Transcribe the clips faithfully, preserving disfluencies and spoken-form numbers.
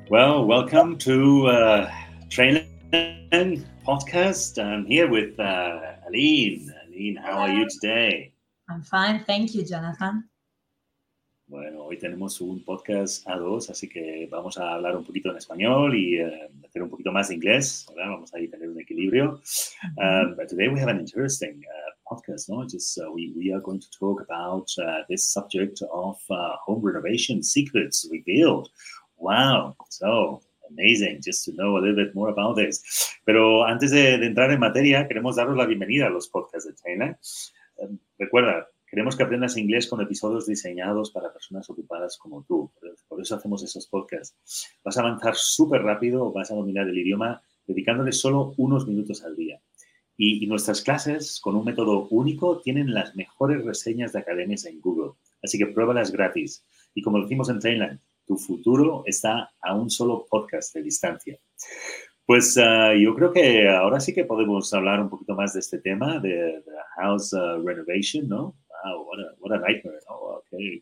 Well, welcome to uh, Trainland Podcast. I'm here with uh, Aline. Aline, how are you today? I'm fine, thank you, Jonathan. Bueno, hoy tenemos un podcast a dos, así que vamos a hablar un poquito en español y uh, hacer un poquito más de inglés, ¿verdad? Vamos a tener un equilibrio. Mm-hmm. Um, but today we have an interesting uh, podcast, no? Just uh, we, we are going to talk about uh, this subject of uh, home renovation secrets revealed. Wow, so amazing just to know a little bit more about this. Pero antes de, de entrar en materia, queremos daros la bienvenida a los podcasts de Trainland. Um, recuerda, queremos que aprendas inglés con episodios diseñados para personas ocupadas como tú. Por eso hacemos esos podcasts. Vas a avanzar súper rápido, vas a dominar el idioma dedicándole solo unos minutos al día. Y, y nuestras clases, con un método único, tienen las mejores reseñas de academias en Google. Así que pruébalas gratis. Y como decimos en Trainland, tu futuro está a un solo podcast de distancia. Pues uh, yo creo que ahora sí que podemos hablar un poquito más de este tema, de, de house uh, renovation, ¿no? Wow, what a, what a nightmare, ¿no? Okay.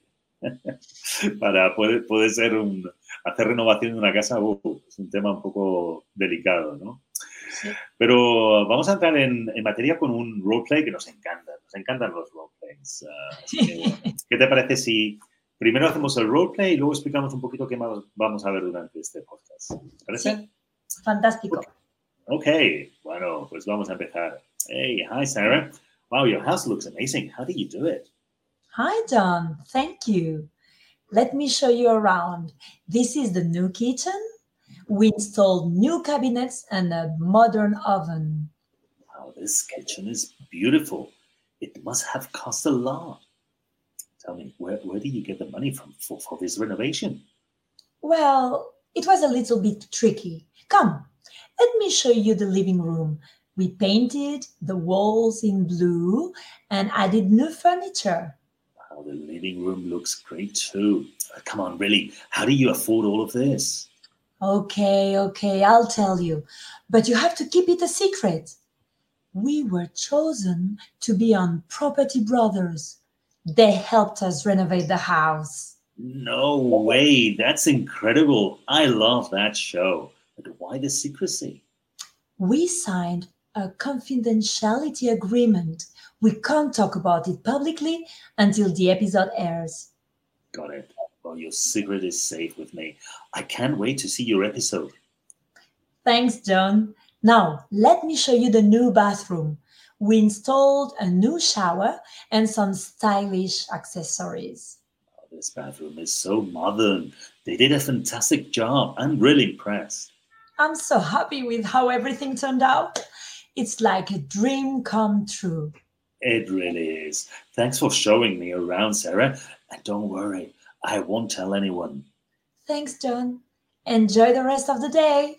Para, puede, puede ser un, hacer renovación de una casa, uh, es un tema un poco delicado, ¿no? Sí. Pero vamos a entrar en, en materia con un roleplay que nos encanta, nos encantan los roleplays. Uh, así que, ¿qué te parece si primero hacemos el roleplay y luego explicamos un poquito qué más vamos a ver durante este podcast? ¿Te parece? Sí, fantástico. Ok, bueno, pues vamos a empezar. Hey, hi, Sarah. Wow, your house looks amazing. How did you do it? Hi, John. Thank you. Let me show you around. This is the new kitchen. We installed new cabinets and a modern oven. Wow, this kitchen is beautiful. It must have cost a lot. Tell me, where, where did you get the money from for, for this renovation? Well, it was a little bit tricky. Come, let me show you the living room. We painted the walls in blue and added new furniture. Wow, the living room looks great too. Uh, come on, really, how do you afford all of this? Okay, okay, I'll tell you. But you have to keep it a secret. We were chosen to be on Property Brothers. They helped us renovate the house. No way, that's incredible. I love that show. But why the secrecy? We signed a confidentiality agreement. We can't talk about it publicly until the episode airs. Got it. Well, your secret is safe with me. I can't wait to see your episode. Thanks, John. Now, let me show you the new bathroom. We installed a new shower and some stylish accessories. Oh, this bathroom is so modern. They did a fantastic job. I'm really impressed. I'm so happy with how everything turned out. It's like a dream come true. It really is. Thanks for showing me around, Sarah. And don't worry, I won't tell anyone. Thanks, John. Enjoy the rest of the day.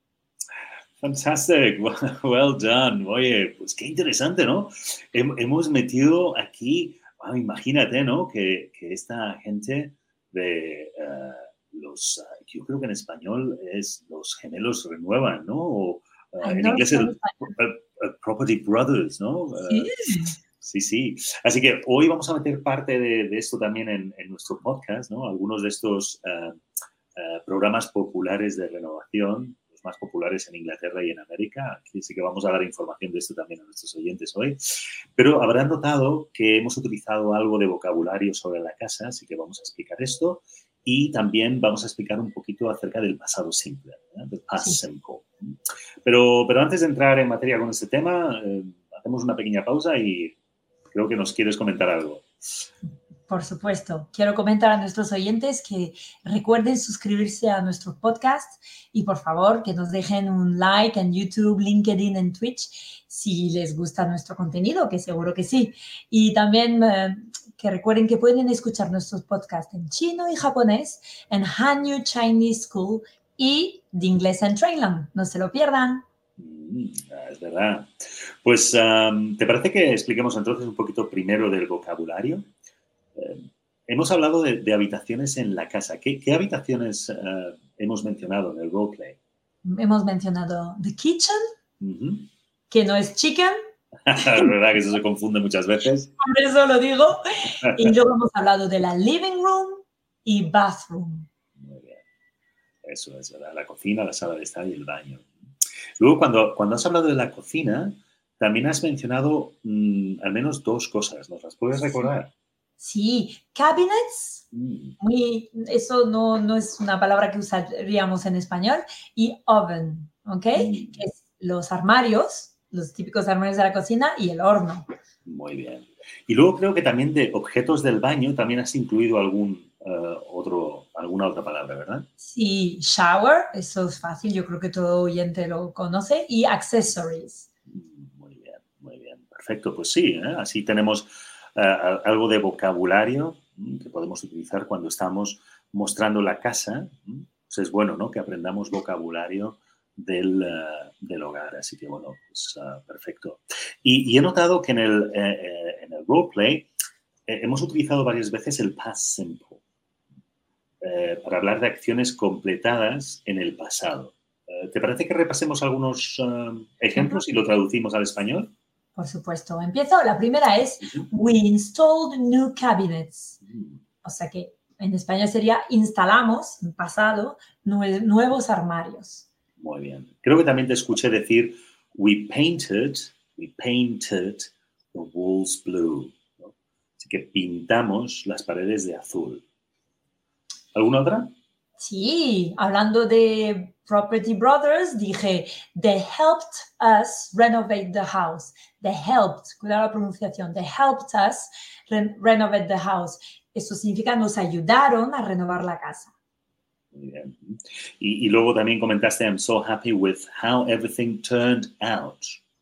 Fantastic. Well done. Oye, pues qué interesante, ¿no? Hemos metido aquí, wow, imagínate, ¿no? Que, que esta gente de uh, los, uh, yo creo que en español es los gemelos renuevan, ¿no? O uh, en inglés es el, uh, Property Brothers, ¿no? Uh, sí. Sí, sí. Así que hoy vamos a meter parte de, de esto también en, en nuestro podcast, ¿no? Algunos de estos uh, uh, programas populares de renovación, más populares en Inglaterra y en América. Aquí sí que vamos a dar información de esto también a nuestros oyentes hoy. Pero habrán notado que hemos utilizado algo de vocabulario sobre la casa, así que vamos a explicar esto. Y también vamos a explicar un poquito acerca del pasado simple, ¿eh? Del past simple. Pero, pero antes de entrar en materia con este tema, eh, hacemos una pequeña pausa y creo que nos quieres comentar algo. Por supuesto. Quiero comentar a nuestros oyentes que recuerden suscribirse a nuestro podcast y por favor que nos dejen un like en YouTube, LinkedIn, en Twitch si les gusta nuestro contenido, que seguro que sí. Y también eh, que recuerden que pueden escuchar nuestros podcasts en chino y japonés, en Hanyu Chinese School y de inglés en Trainland. No se lo pierdan. Mm, es verdad. Pues, um, ¿te parece que expliquemos entonces un poquito primero del vocabulario? Eh, hemos hablado de, de habitaciones en la casa. ¿Qué, qué habitaciones uh, hemos mencionado en el roleplay? Hemos mencionado the kitchen, uh-huh. que no es chicken. Es verdad que eso se confunde muchas veces. Por eso lo digo. Y luego hemos hablado de la living room y bathroom. Muy bien. Eso es, ¿verdad? La cocina, la sala de estar y el baño. Luego, cuando, cuando has hablado de la cocina, también has mencionado mmm, al menos dos cosas. ¿Nos las puedes recordar? Sí, cabinets, Mm. muy, eso no, no es una palabra que usaríamos en español, y oven, ¿ok? Mm. Que es los armarios, los típicos armarios de la cocina y el horno. Muy bien. Y luego creo que también de objetos del baño también has incluido algún uh, otro, alguna otra palabra, ¿verdad? Sí, shower, eso es fácil, yo creo que todo oyente lo conoce, y accessories. Muy bien, muy bien. Perfecto, pues sí, ¿eh? Así tenemos uh, algo de vocabulario ¿m? que podemos utilizar cuando estamos mostrando la casa. ¿m? Pues es bueno, ¿no? Que aprendamos vocabulario del, uh, del hogar. Así que, bueno, pues uh, perfecto. Y, y he notado que en el, eh, eh, en el roleplay eh, hemos utilizado varias veces el past simple eh, para hablar de acciones completadas en el pasado. Eh, ¿Te parece que repasemos algunos uh, ejemplos y lo traducimos al español? Por supuesto. Empiezo. La primera es, Uh-huh. we installed new cabinets. Uh-huh. O sea que en español sería, instalamos, en pasado, nue nuevos armarios. Muy bien. Creo que también te escuché decir, we painted, we painted the walls blue. ¿No? Así que pintamos las paredes de azul. ¿Alguna otra? Sí, hablando de Property Brothers, dije, they helped us renovate the house. They helped, cuidado la pronunciación, they helped us re renovate the house. Eso significa nos ayudaron a renovar la casa. Muy bien. Y, y luego también comentaste, I'm so happy with how everything turned out.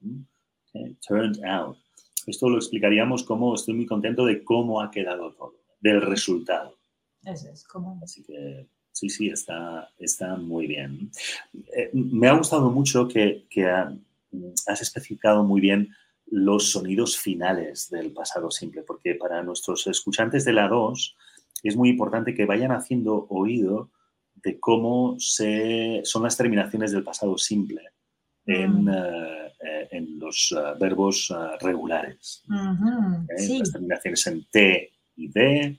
Okay, turned out. Esto lo explicaríamos como estoy muy contento de cómo ha quedado todo, del resultado. Eso es como... Así que sí, sí, está, está muy bien. Eh, me ha gustado mucho que, que ha, has especificado muy bien los sonidos finales del pasado simple, porque para nuestros escuchantes de la dos es muy importante que vayan haciendo oído de cómo se, son las terminaciones del pasado simple en, mm. uh, en los uh, verbos uh, regulares. Uh-huh. ¿Okay? Sí. Las terminaciones en T y D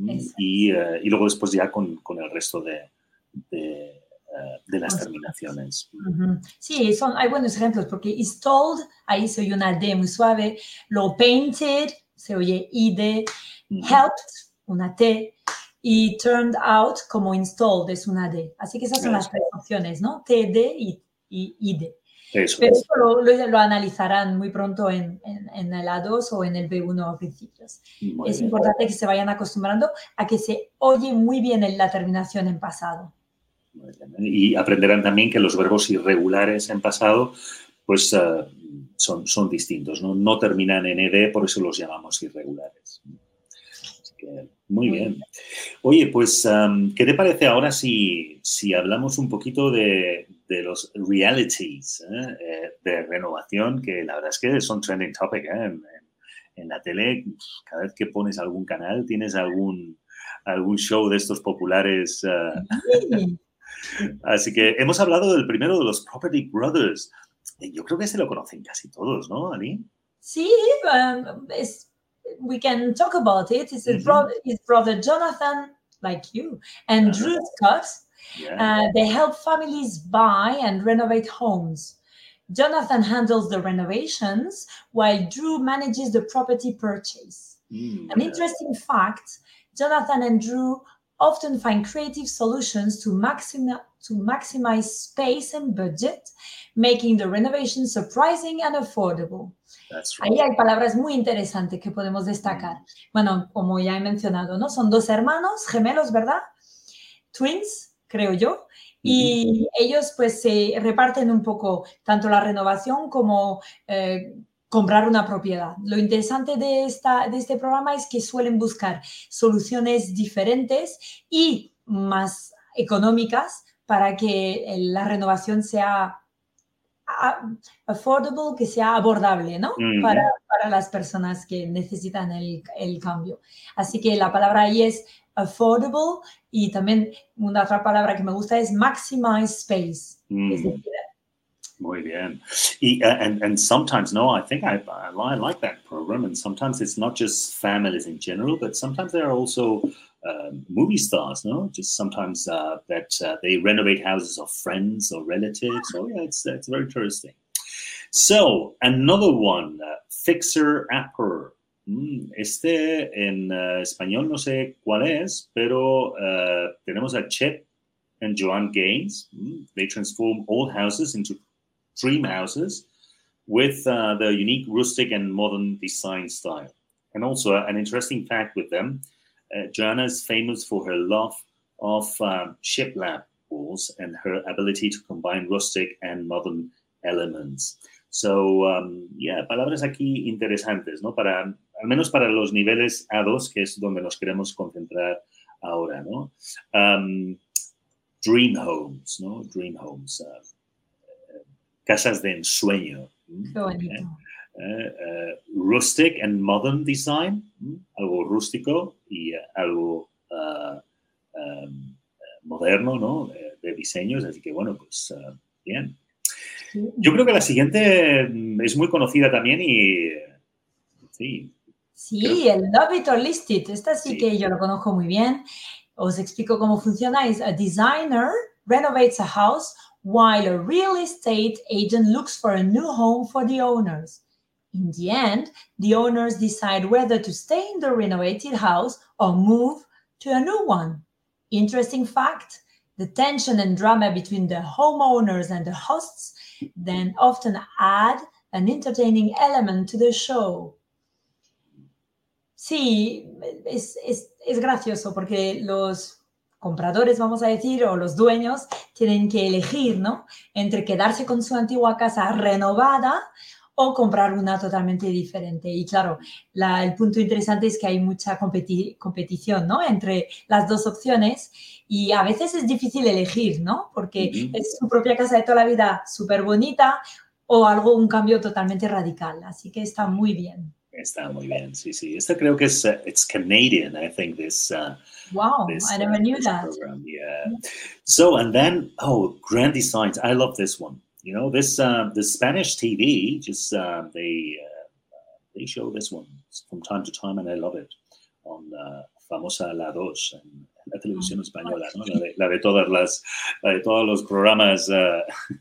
y, uh, y luego después ya con, con el resto de, de, uh, de las terminaciones. Uh-huh. Sí, son, hay buenos ejemplos porque installed, ahí se oye una D muy suave, lo painted, se oye I D, uh-huh. Helped, una T, y turned out como installed es una D. Así que esas son Eso. Las tres opciones, ¿no? T, D y, y I D. Eso Pero es. eso lo, lo, lo analizarán muy pronto en, en, en el A dos o en el B uno a principios. Muy es bien. Importante que se vayan acostumbrando a que se oye muy bien en la terminación en pasado. Muy bien. Y aprenderán también que los verbos irregulares en pasado pues uh, son, son distintos, ¿no? No terminan en ed, por eso los llamamos irregulares. Así que, muy bien. Oye, pues, um, ¿qué te parece ahora si, si hablamos un poquito de, de los realities ¿eh? de renovación, que la verdad es que son trending topic ¿eh? en, en, en la tele? Cada vez que pones algún canal, tienes algún, algún show de estos populares. Uh, sí. Así que hemos hablado del primero de los Property Brothers. Yo creo que se lo conocen casi todos, ¿no, Ani? Sí, um, es... we can talk about it. It's his, mm-hmm. brother, his brother Jonathan, like you, and uh-huh. Drew Scott. Yeah. Uh, they help families buy and renovate homes. Jonathan handles the renovations while Drew manages the property purchase. Mm, An yeah. interesting fact, Jonathan and Drew often find creative solutions to, maximi- to maximize space and budget, making the renovation surprising and affordable. That's right. Ahí hay palabras muy interesantes que podemos destacar. Mm. Bueno, como ya he mencionado, ¿no? Son dos hermanos gemelos, ¿verdad? Twins, creo yo. Y mm-hmm. ellos pues se reparten un poco tanto la renovación como eh, comprar una propiedad. Lo interesante de, esta, de este programa es que suelen buscar soluciones diferentes y más económicas para que la renovación sea affordable, que sea abordable, ¿no? Mm-hmm. Para, para las personas que necesitan el, el cambio. Así que la palabra ahí es affordable y también una otra palabra que me gusta es maximize space. Mm. Es decir, muy bien. Y, uh, and, and sometimes, no, I think I, I, I like that program, and sometimes it's not just families in general, but sometimes there are also um, movie stars, no? Just sometimes uh, that uh, they renovate houses of friends or relatives. So yeah, it's, it's very interesting. So, another one, uh, Fixer Upper. Mm, este en uh, español no sé cuál es, pero uh, tenemos a Chet and Joanne Gaines. Mm, they transform old houses into dream houses with uh, the unique rustic and modern design style. And also uh, an interesting fact with them, uh, Joanna is famous for her love of um, shiplap walls and her ability to combine rustic and modern elements. So, um, yeah, palabras aquí interesantes, ¿no? Para, al menos para los niveles A dos, que es donde nos queremos concentrar ahora, ¿no? Um, dream homes, ¿no? Dream homes. Uh, uh, casas de ensueño. Qué bonito. Okay. Uh, uh, rustic and modern design. Mm, algo rústico y uh, algo uh, um, moderno, ¿no? De, de diseños. Así que, bueno, pues, uh, bien. Yo creo que la siguiente es muy conocida también y sí. Sí, creo... el Love It or List It. Esta sí, sí que yo lo conozco muy bien. Os explico cómo funciona. Es a designer renovates a house while a real estate agent looks for a new home for the owners. In the end, the owners decide whether to stay in the renovated house or move to a new one. Interesting fact, the tension and drama between the homeowners and the hosts then often add an entertaining element to the show. Sí, es, es, es gracioso porque los compradores, vamos a decir, o los dueños tienen que elegir, ¿no? Entre quedarse con su antigua casa renovada o comprar una totalmente diferente. Y claro, la, el punto interesante es que hay mucha competi- competición, ¿no? Entre las dos opciones y a veces es difícil elegir, ¿no? Porque uh-huh. es su propia casa de toda la vida súper bonita o algo, un cambio totalmente radical. Así que está muy bien. Está muy bien, sí, sí. Esta creo que es, uh, it's Canadian, I think, this uh, Wow, this, I never uh, knew this that. program, yeah. So, and then, oh, Grand Designs, I love this one. You know, this uh, the Spanish T V, just uh, they uh, they show this one from time to time, and I love it on uh, famosa La Dos, en la televisión española, ¿no? La de, la de todas las, la de todos los programas uh,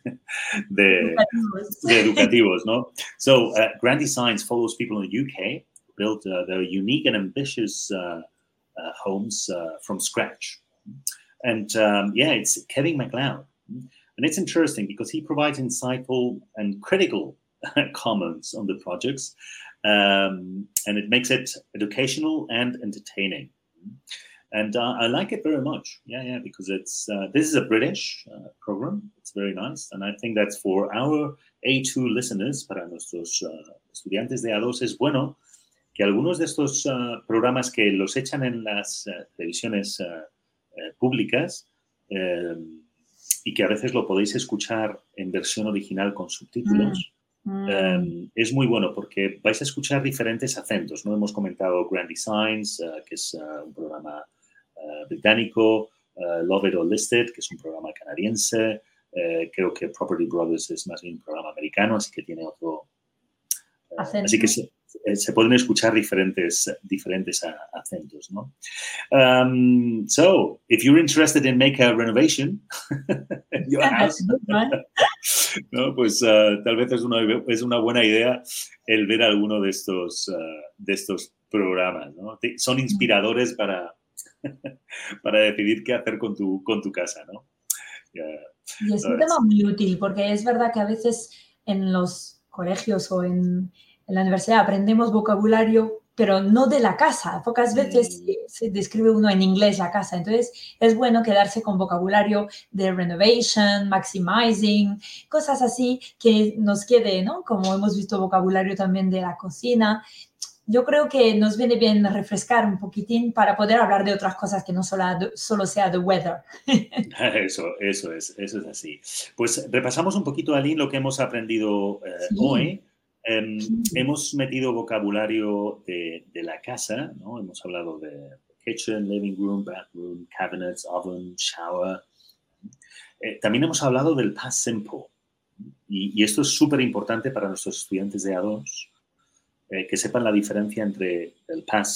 de, de educativos, ¿no? So, uh, Grand Designs follows people in the U K build uh, their unique and ambitious uh, uh, homes uh, from scratch, and um, yeah, it's Kevin MacLeod. And it's interesting because he provides insightful and critical comments on the projects, um, and it makes it educational and entertaining. And uh, I like it very much. Yeah, yeah, because it's uh, this is a British uh, program. It's very nice, and I think that's for our A two listeners, para nuestros uh, estudiantes de A dos, es bueno que algunos de estos uh, programas que los echan en las uh, televisiones uh, uh, públicas. Um, y que a veces lo podéis escuchar en versión original con subtítulos, mm. um, es muy bueno porque vais a escuchar diferentes acentos, ¿no? Hemos comentado Grand Designs, uh, que es uh, un programa uh, británico, uh, Love It or List It, que es un programa canadiense, uh, creo que Property Brothers es más bien un programa americano, así que tiene otro... Uh, así que se, se pueden escuchar diferentes, diferentes uh, acentos, ¿no? Um, so, if you're interested in make a renovation in your house, no, pues uh, tal vez es una, es una buena idea el ver alguno de estos, uh, de estos programas, ¿no? Son inspiradores para, para decidir qué hacer con tu, con tu casa, ¿no? Yeah. Y es un tema muy útil porque es verdad que a veces en los colegios o en, en la universidad aprendemos vocabulario, pero no de la casa. Pocas veces mm. se describe uno en inglés la casa. Entonces, es bueno quedarse con vocabulario de renovation, maximizing, cosas así que nos quede, ¿no? Como hemos visto vocabulario también de la cocina. Yo creo que nos viene bien refrescar un poquitín para poder hablar de otras cosas que no solo, solo sea the weather. Eso, eso es, eso es así. Pues repasamos un poquito, Aline, lo que hemos aprendido eh, sí. hoy. Um, sí. Hemos metido vocabulario de, de la casa, ¿no? Hemos hablado de kitchen, living room, bathroom, cabinets, oven, shower. Eh, también hemos hablado del past simple. Y, y esto es súper importante para nuestros estudiantes de A dos, eh, que sepan la diferencia entre el past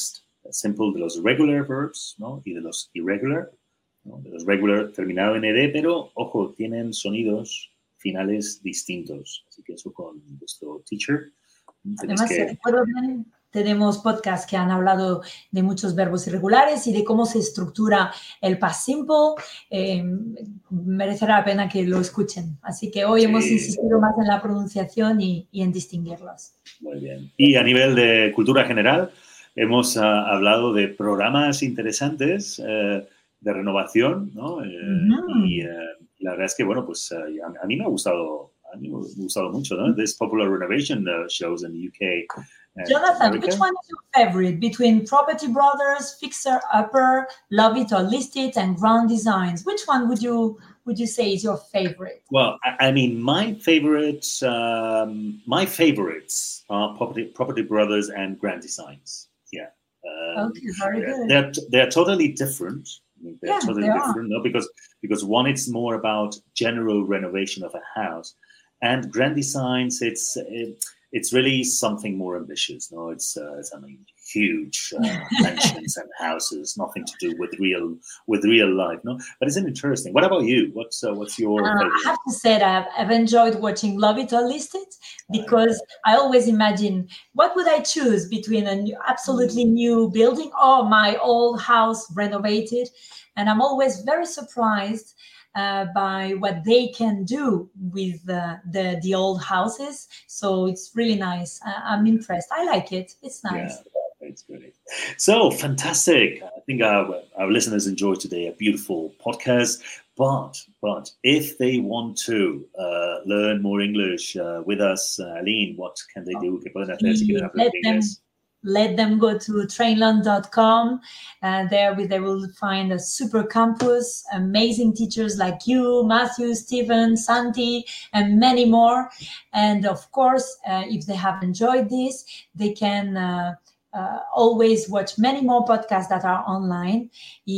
simple de los regular verbs, ¿no? Y de los irregular, ¿no? De los regular terminado en ed, pero, ojo, tienen sonidos finales distintos. Así que eso con vuestro teacher. Además, que... si recuerdo bien, tenemos podcasts que han hablado de muchos verbos irregulares y de cómo se estructura el past simple. Eh, merecerá la pena que lo escuchen. Así que hoy sí, hemos insistido sí. más en la pronunciación y, y en distinguirlos. Muy bien. Y a nivel de cultura general, hemos uh, hablado de programas interesantes uh, de renovación, ¿no? Uh, uh-huh. Y uh, la verdad es que, bueno, pues uh, a, a mí me ha gustado, a mí me ha gustado mucho, ¿no? This popular renovation uh, shows in the U K. Jonathan, America. Which one is your favorite between Property Brothers, Fixer Upper, Love It or List It, and Grand Designs? Which one would you would you say is your favorite? Well, I, I mean, my favorites, um, my favorites are Property Property Brothers and Grand Designs. Yeah. Um, okay, very they're, good. They're they're totally different. I mean, they're yeah, totally they different, no? Because because one, it's more about general renovation of a house, and Grand Designs, it's it, it's really something more ambitious. No, it's uh, it's I mean huge uh, mansions and houses, nothing to do with real with real life. No, but isn't it interesting? What about you? What's uh, what's your uh, favorite? I have to say that I've, I've enjoyed watching Love It or List It because I always imagine what would I choose between a new, absolutely new building or my old house renovated, and I'm always very surprised Uh, by what they can do with uh, the the old houses. So it's really nice. I, I'm impressed. I like it. It's nice. Yeah, it's great. So fantastic. I think our, our listeners enjoyed today a beautiful podcast. But but if they want to uh, learn more English uh, with us, uh, Aline, what can they do? ¿Qué pueden hacer si quieren aprender inglés? Let them go to trainlearn dot com. Uh, there they will find a super campus, amazing teachers like you, Matthew, Stephen, Santi, and many more. And of course, uh, if they have enjoyed this, they can uh, uh, always watch many more podcasts that are online.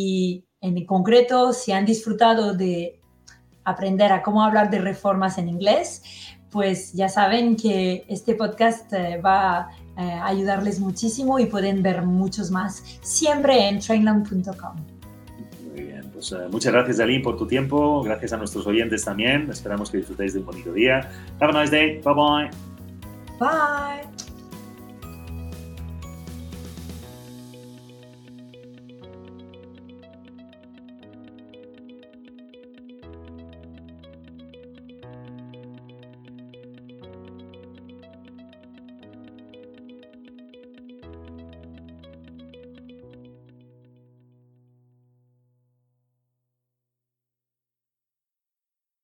Y en concreto, si han disfrutado de aprender a cómo hablar de reformas en inglés, pues ya saben que este podcast eh, va a eh, ayudarles muchísimo y pueden ver muchos más siempre en trainlearn punto com. Muy bien, pues uh, muchas gracias, Aline, por tu tiempo. Gracias a nuestros oyentes también. Esperamos que disfrutéis de un bonito día. Have a nice day. Bye bye. Bye.